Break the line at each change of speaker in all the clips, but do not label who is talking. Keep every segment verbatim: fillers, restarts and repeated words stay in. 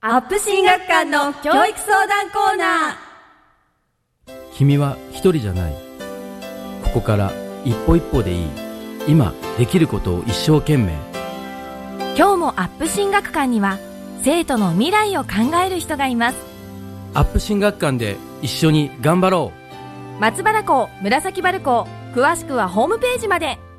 アップ進学館の教育相談コーナ
ー。君は一人じゃない。ここから一歩一歩でいい。今できることを一生懸命。
今日もアップ進学館には生徒の未来を考える人がいます。
アップ進学館で一緒に頑張ろ
う。松原校、紫原校、詳しくはホームページまで。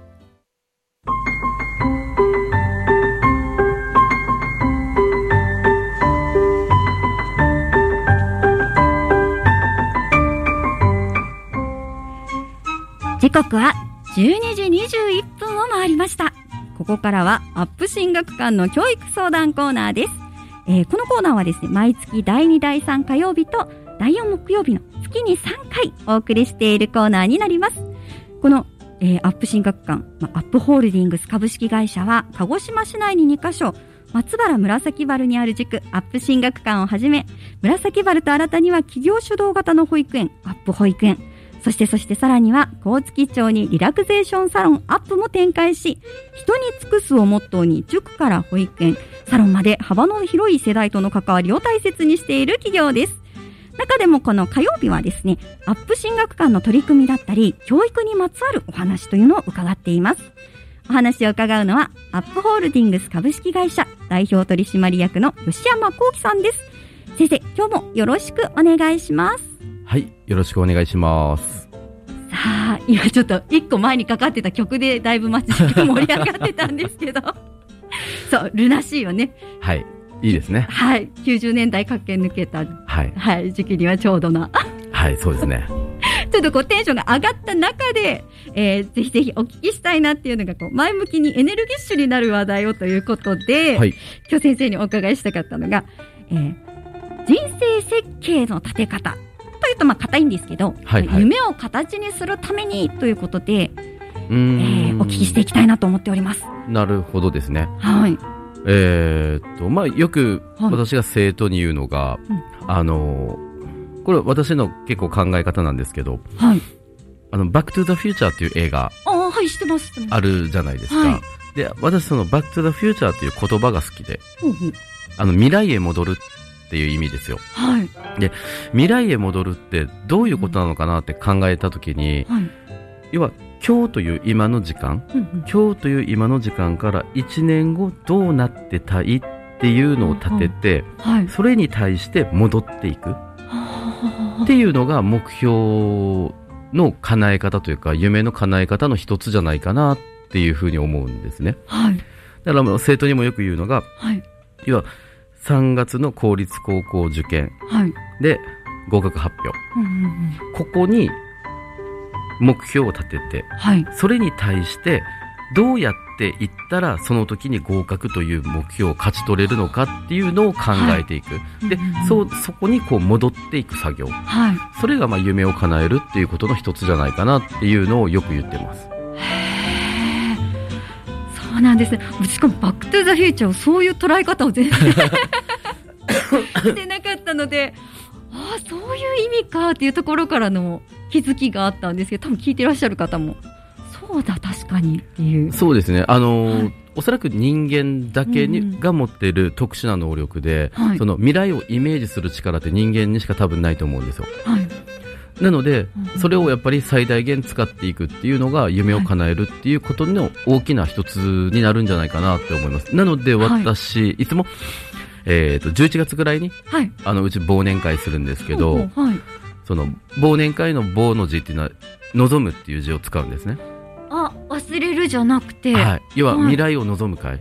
時刻はじゅうにじにじゅういっぷんを回りました。ここからはアップ進学館の教育相談コーナーです。えー、このコーナーはですね、毎月だいにだいさん火曜日とだいよん木曜日の月にさんかいお送りしているコーナーになります。この、えー、アップ進学館、まあ、アップホールディングス株式会社は鹿児島市内ににカ所、松原紫原にある塾アップ進学館をはじめ、紫原と新たには企業主導型の保育園アップ保育園、そしてそしてさらには高槻町にリラクゼーションサロンアップも展開し、人に尽くすをモットーに塾から保育園、サロンまで幅の広い世代との関わりを大切にしている企業です。中でもこの火曜日はですね、アップ進学館の取り組みだったり教育にまつわるお話というのを伺っています。お話を伺うのはアップホールディングス株式会社代表取締役の吉山幸喜さんです。先生、今日もよろしくお願いします。
はい、よろしくお願いします。
さあ、今ちょっと一個前にかかってた曲でだいぶ街盛り上がってたんですけどそう、ルナシーよね。
はい、いいですね。
はい、きゅうじゅうねんだい駆け抜けた、
はい
はい、時期にはちょうどな
はい、そうですね
ちょっとこうテンションが上がった中で、えー、ぜひぜひお聞きしたいなっていうのがこう前向きにエネルギッシュになる話題をということで、はい、今日先生にお伺いしたかったのが、えー、人生設計の立て方というとまあ硬いんですけど、はいはい、夢を形にするためにということで、うーん、えー、お聞きしていきたいなと思っております。
なるほどですね。
はい。
えー、っとまあよく私が生徒に言うのが、はい、あのこれは私の結構考え方なんですけど、はい、あのバックトゥザフューチャーっていう映画
あ、はい、知ってます、
あるじゃないですか。はい、で私そのバックトゥザフューチャーっていう言葉が好きで、うんうん、あの未来へ戻るっていう意味ですよ。はい。で、未来へ戻るってどういうことなのかなって考えたときに、はい、要は今日という今の時間、うんうん、今日という今の時間からいちねんごどうなってたいっていうのを立てて、うんうん、はい、それに対して戻っていくっていうのが目標の叶え方というか夢の叶え方の一つじゃないかなっていうふうに思うんですね。はい。だから生徒にもよく言うのが、はい、要はさんがつの公立高校受験で合格発表、はい、うんうんうん、ここに目標を立てて、はい、それに対してどうやっていったらその時に合格という目標を勝ち取れるのかっていうのを考えていく、はい、で、うんうん、そう、そこにこう戻っていく作業、はい、それがまあ夢を叶えるっていうことの一つじゃないかなっていうのをよく言ってます。
へー、そうなんですね。しかもバックトゥザフューチャーをそういう捉え方を全然してなかったので、ああ、そういう意味かっていうところからの気づきがあったんですけど、多分聞いてらっしゃる方もそうだ確かにっていう。そうですね、
あのーはい、おそらく人間だけに、うん、が持っている特殊な能力で、はい、その未来をイメージする力って人間にしか多分ないと思うんですよ。はい、なので、うん、それをやっぱり最大限使っていくっていうのが夢を叶えるっていうことの大きな一つになるんじゃないかなって思います。なので私、はい、いつもえー、とじゅういちがつぐらいに、はい、あのうち忘年会するんですけど、はい、その忘年会の忘の字っていうのは望むっていう字を使うんですね。
あ、忘れるじゃなくて、
はい、要は未来を望む会、はい、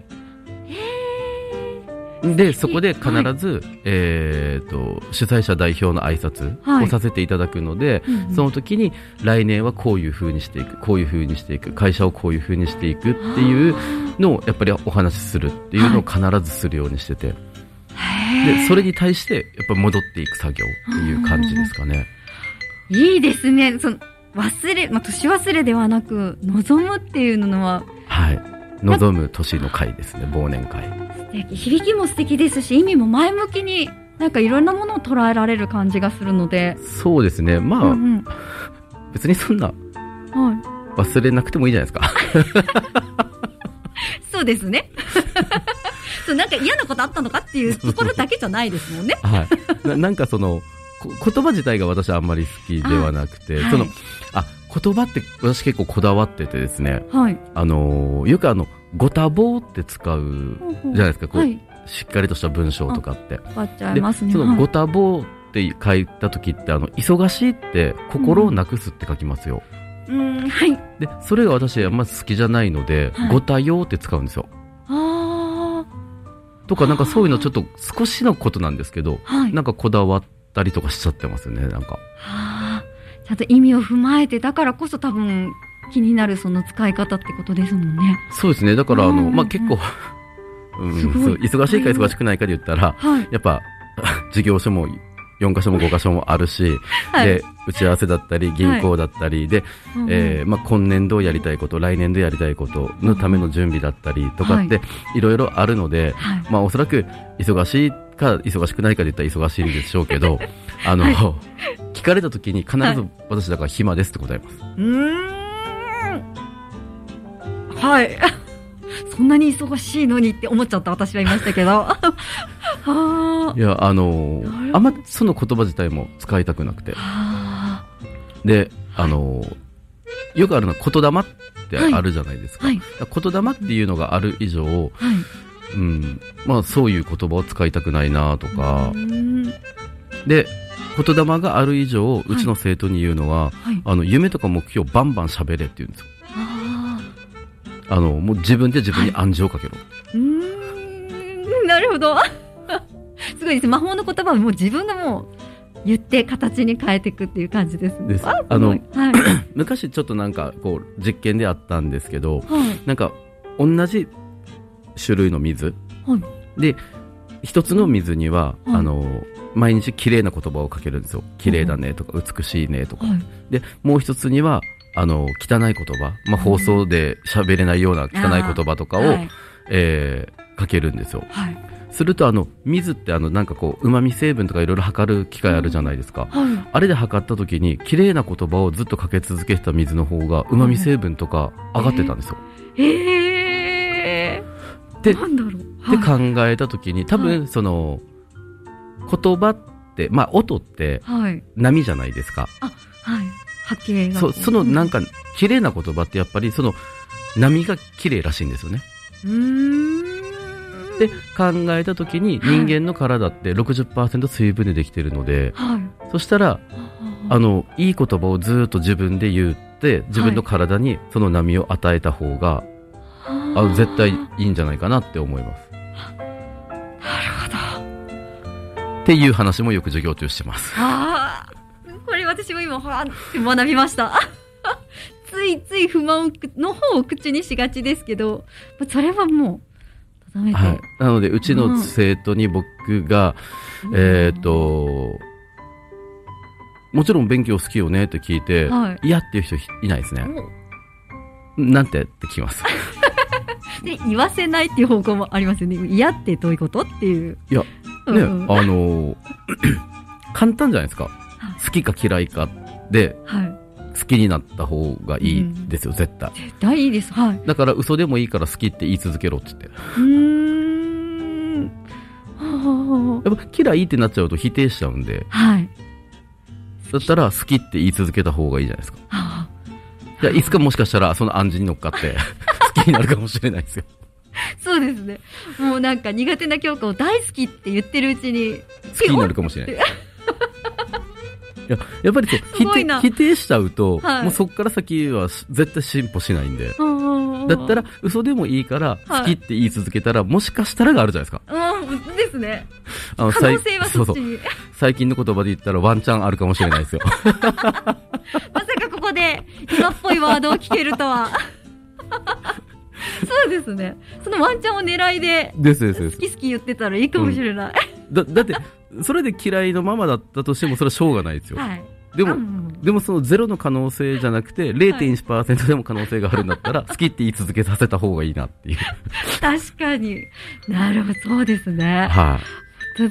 へでそこで必ず、はい、えー、と主催者代表の挨拶をさせていただくので、はい、その時に来年はこういう風にしていく、こういう風にしていく、会社をこういう風にしていくっていうのをやっぱりお話しするっていうのを必ずするようにしてて、はい、でそれに対してやっぱ戻っていく作業っていう感じですかね。
いいですね。その忘れ、まあ、年忘れではなく望むっていうのは、
はい、望む年の会ですね。忘年会、
素敵、響きも素敵ですし意味も前向きになんかいろんなものを捉えられる感じがするので。
そうですね、まあ、うんうん、別にそんな、はい、忘れなくてもいいじゃないですか
そそうですね。そう、なんか嫌なことあったのかっていうところだけじゃないですもんね。
はい。な, なんかその、言葉自体が私はあんまり好きではなくて、はい、その、あ、言葉って私結構こだわっててですね、はい、あのよくあのご多忙って使うじゃないですか、こう、はい、しっかりとした文章とかって。
使っちゃいますね。
でそのご多忙って書いた時ってあの忙しいって心をなくすって書きますよ。
うん、うん、はい。
でそれが私あんま好きじゃないので、はい、ご多様って使うんですよ。
あ
とかなんかそういうのちょっと少しのことなんですけど、はい、なんかこだわったりとかしちゃってますよね、なんか。
はあ、ちゃんと意味を踏まえて、だからこそ多分気になるその使い方ってことですもんね。
そうですね。だからあの、まあ、結構、うん、そう忙しいか忙しくないかで言ったら、はい、やっぱ事業所もよんかしょもごかしょもあるし、はい、で打ち合わせだったり銀行だったりで、はい、えーまあ、今年度やりたいこと、来年度やりたいことのための準備だったりとかっていろいろあるので、はい、まあ、おそらく忙しいか忙しくないかで言ったら忙しいでしょうけど、あの、はい、聞かれた時に必ず私だから暇ですって答えます。
うーん、はい。そんなに忙しいのにって思っちゃった私はいましたけど。
いや、あのー、あんまその言葉自体も使いたくなくて。で、あのー、よくあるのは言霊ってあるじゃないですか。はいはい、言霊っていうのがある以上、はい、うん、まあそういう言葉を使いたくないなとか。で、言霊がある以上、うちの生徒に言うのは、はい、あの夢とか目標バンバン喋れって言うんですよ。あのもう自分で自分に暗示をかけろ、はい、う
ーん、なるほど。すごいです。魔法の言葉をもう自分がもう言って形に変えていくっていう感じですね。です。
あの、はい、昔ちょっとなんかこう実験であったんですけど、はい、なんか同じ種類の水、はい、で一つの水には、はい、あの毎日綺麗な言葉をかけるんですよ。綺麗だねとか、はい、美しいねとか、はい、でもう一つにはあの汚い言葉、まあ、放送で喋れないような汚い言葉とかを、はい、えー、かけるんですよ。はい、するとあの水ってあのなんかこう旨味成分とかいろいろ測る機械あるじゃないですか。はい、あれで測った時に綺麗な言葉をずっとかけ続けてた水の方が旨味成分とか上がってたんですよ。
えー、えー、で、なんだろう、
はい、で考えた時に多分その、はい、言葉ってまあ音って波じゃないですか。
はい、あ、はい、波形が、
そ, そのなんか綺麗な言葉ってやっぱりその波が綺麗らしいんですよね。
うーん、
で考えた時に人間の体って ろくじゅっパーセント 水分でできているので、はい、そしたらあのいい言葉をずっと自分で言って自分の体にその波を与えた方が、はい、あの絶対いいんじゃないかなって思います。
なるほど。
っていう話もよく授業中してます。
あ、これ私も今はって学びました。ついつい不満の方を口にしがちですけど、それはもうダメで、はい、
なのでうちの生徒に僕が、うん、えっともちろん勉強好きよねって聞いて、はい、嫌っていう人いないですね。なんてって聞きます。
で言わせないっていう方向もありますよね。嫌ってどういうことっていう。
いや、ね、うん、あの簡単じゃないですか。好きか嫌いかで、はい、好きになった方がいいですよ、うん、絶対。
絶対いいです。はい。
だから嘘でもいいから好きって言い続けろって言って。う
ーん。
やっぱ嫌いってなっちゃうと否定しちゃうんで。
はい。
だったら好きって言い続けた方がいいじゃないですか。はあ、じゃあいつかもしかしたらその暗示に乗っかって好きになるかもしれないですよ。
そうですね。もうなんか苦手な教科を大好きって言ってるうちに
好きになるかもしれない。いや, やっぱりそう否定、否定しちゃうと、はい、もうそこから先は絶対進歩しないんで、だったら嘘でもいいから好きって言い続けたら、はい、もしかしたらがあるじゃないですか。
うんですね。
あの
可能性はそっちに。そうそう、
最近の言葉で言ったらワンチャンあるかもしれないですよ。
まさかここで今っぽいワードを聞けるとは。そうですね。そのワンチャンを狙いで
ですですです
好き好き言ってたらいいかもしれない。
うん、だ, だってそれで嫌いのままだったとしてもそれはしょうがないですよ。はい、でも、うん、でもそのゼロの可能性じゃなくて ゼロてんいちパーセント でも可能性があるんだったら、はい、好きって言い続けさせた方がいいなっていう。
確かに。なるほど、そうですね。
はい、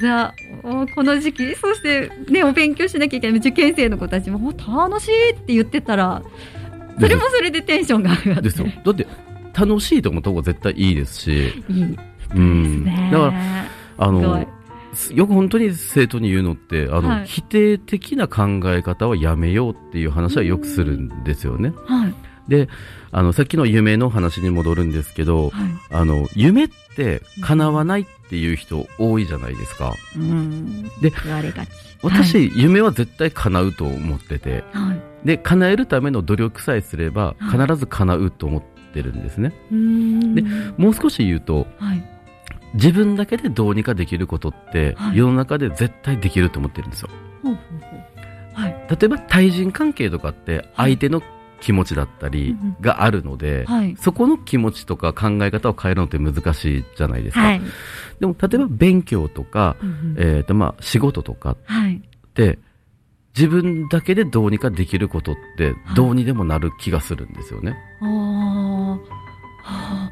ただこの時期、そしてね、お勉強しなきゃいけない受験生の子たちも楽しいって言ってたら、それもそれでテンションが上がって。
ですよ。だって楽しいと思った方が絶対いいですし、
いいですね。
うん、だからあのよく本当に生徒に言うのってあの、はい、否定的な考え方はやめようっていう話はよくするんですよね。はい、であのさっきの夢の話に戻るんですけど、はい、あの夢って叶わないっていう人多いじゃないですか。うん、で言われがち。私、はい、夢は絶対叶うと思ってて、はい、で叶えるための努力さえすれば必ず叶うと思ってるんですね。はい、でもう少し言うと、はい、自分だけでどうにかできることって、はい、世の中で絶対できると思ってるんですよ。はい、例えば対人関係とかって相手の気持ちだったりがあるので、はい、そこの気持ちとか考え方を変えるのって難しいじゃないですか。はい、でも例えば勉強とか、うんえーとまあ、仕事とかって、はい、自分だけでどうにかできることってどうにでもなる気がするんですよね。はい、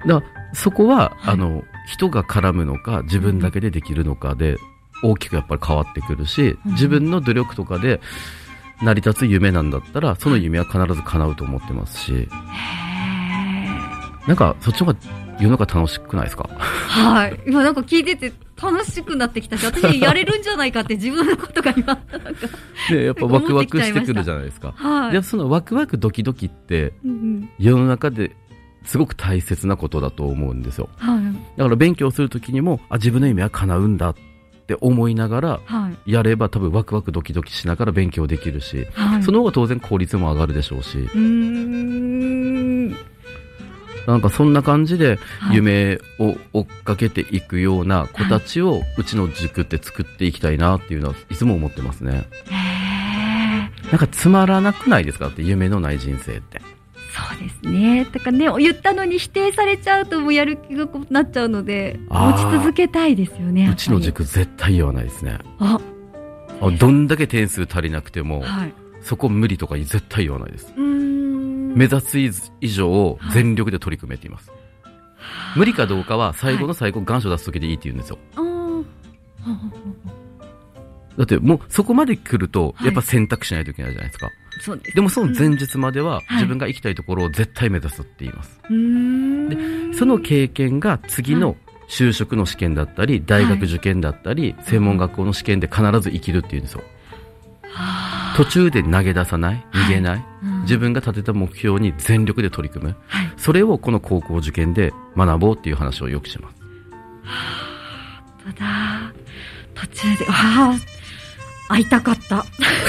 だからそこは、はい、あの人が絡むのか自分だけでできるのかで大きくやっぱり変わってくるし、うん、自分の努力とかで成り立つ夢なんだったらその夢は必ず叶うと思ってますし、へなんかそっちの方が世の中楽しくないですか？
はい、今なんか聞いてて楽しくなってきたし、私やれるんじゃないかって自分のことが今なんか
ね、やっぱワクワクしてくるじゃないですか。はい、でそのワクワクドキドキって、うんうん、世の中ですごく大切なことだと思うんですよ。はい、だから勉強するときにもあ自分の夢は叶うんだって思いながらやれば、はい、多分ワクワクドキドキしながら勉強できるし、はい、その方が当然効率も上がるでしょうし、うーんなんかそんな感じで夢を追っかけていくような子たちをうちの塾って作っていきたいなっていうのはいつも思ってますね。へーなんかつまらなくないですかって夢のない人生って。
そうですね。だからね言ったのに否定されちゃうともうやる気がなっちゃうので持ち続けたいですよね。
うちの塾絶対言わないですね。ああどんだけ点数足りなくても、はい、そこ無理とか絶対言わないです。うーん目指す以上全力で取り組めています。はい、無理かどうかは最後の最後、はい、願書出す時でいいって言うんですよ。あだってもうそこまで来るとやっぱ選択しないといけないじゃないですか。はいそうです。でもその前日までは自分が行きたいところを絶対目指すって言います。はい、でその経験が次の就職の試験だったり、はい、大学受験だったり、はい、専門学校の試験で必ず生きるって言うんですよ。は途中で投げ出さない、逃げない、はいうん、自分が立てた目標に全力で取り組む、はい、それをこの高校受験で学ぼうっていう話をよくします。
はぁただ途中でわあ会いたかった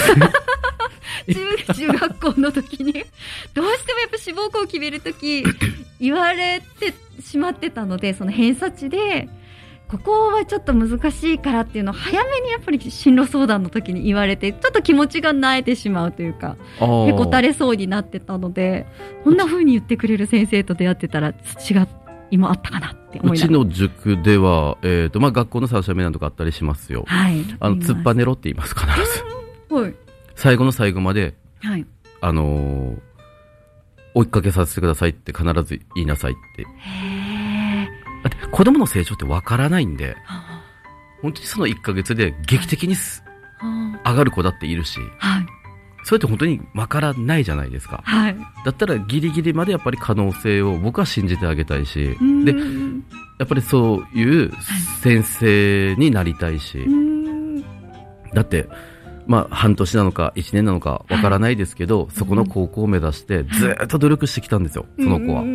中, 中学校の時にどうしてもやっぱ志望校を決める時言われてしまってたのでその偏差値でここはちょっと難しいからっていうのを早めにやっぱり進路相談の時に言われてちょっと気持ちが萎えてしまうというかへこたれそうになってたのでこんな風に言ってくれる先生と出会ってたら違う今あったかなって思いながら
うちの塾では、えーとまあ、学校の三者面談とかあったりしますよ。はい、あの突っぱねろって言います必ず、はい、最後の最後まで、はいあのー、追いかけさせてくださいって必ず言いなさいって。へだって子供の成長ってわからないんで、はあ、本当にそのいっかげつで劇的に、はい、上がる子だっているし、はい、それって本当にわからないじゃないですか、はい、だったらギリギリまでやっぱり可能性を僕は信じてあげたいし、でやっぱりそういう先生になりたいし、はい、だってまあ半年なのかいちねんなのかわからないですけど、はい、そこの高校を目指してずっと努力してきたんですよ、その子は、はい、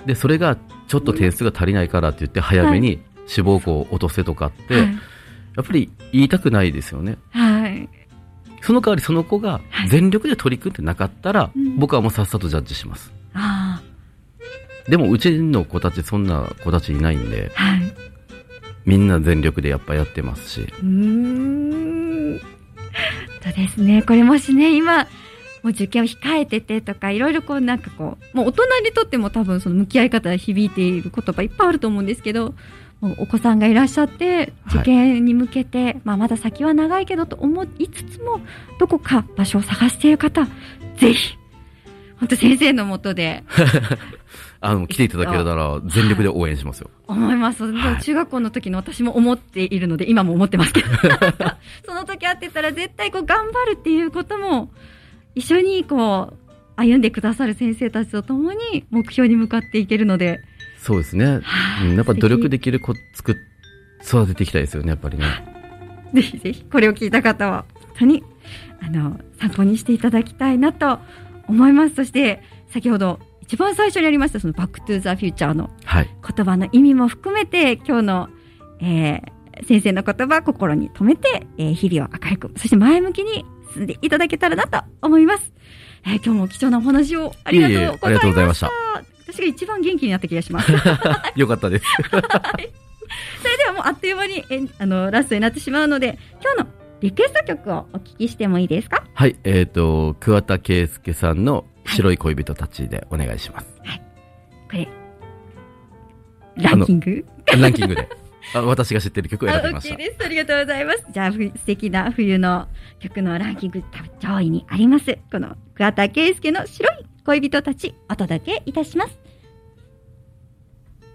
でそれがちょっと点数が足りないからって言って早めに志望校を落とせとかって、はい、やっぱり言いたくないですよね、はい、その代わりその子が全力で取り組んでなかったら、はい、僕はもうさっさとジャッジします、うん、あでもうちの子たちそんな子たちいないんで、はい、みんな全力でやっぱやってますし。うーん
そうですね。これもしね今もう受験を控えててとかいろいろこうなんかこうもう大人にとっても多分その向き合い方が響いている言葉いっぱいあると思うんですけど、もうお子さんがいらっしゃって受験に向けて、はいまあ、まだ先は長いけどと思いつつもどこか場所を探している方ぜひ本当先生の下で
あの来ていただけるなら全力で応援しますよ、
はい、思います、はい、中学校の時の私も思っているので今も思ってますけどその時会ってたら絶対こう頑張るっていうことも一緒にこう歩んでくださる先生たちと共に目標に向かっていけるので。
そうですね。うん、やっぱ努力できる子作っ、育てていきたいですよね、やっぱりね。
ぜひぜひ、これを聞いた方は、本当に、あの、参考にしていただきたいなと思います。そして、先ほど、一番最初にありました、そのバックトゥーザフューチャーの言葉の意味も含めて、はい、今日の、えー、先生の言葉、心に留めて、えー、日々を明るく、そして前向きに進んでいただけたらなと思います。えー、今日も貴重なお話をありがとうございました。いえいえ、ありがとうございました。私が一番元気になった気がします。
よかったです。
はい。それではもうあっという間にえあのラストになってしまうので、今日のリクエスト曲をお聞きしてもいいですか？
はい、えっ、ー、と桑田佳祐さんの白い恋人たちでお願いします。
はい。これランキング？
ランキングで。あ、私が知ってる曲を選びました。
あ、OK です。ありがとうございます。じゃあ、素敵な冬の曲のランキング上位にあります。この桑田佳祐の白い恋人たちお届けいたします。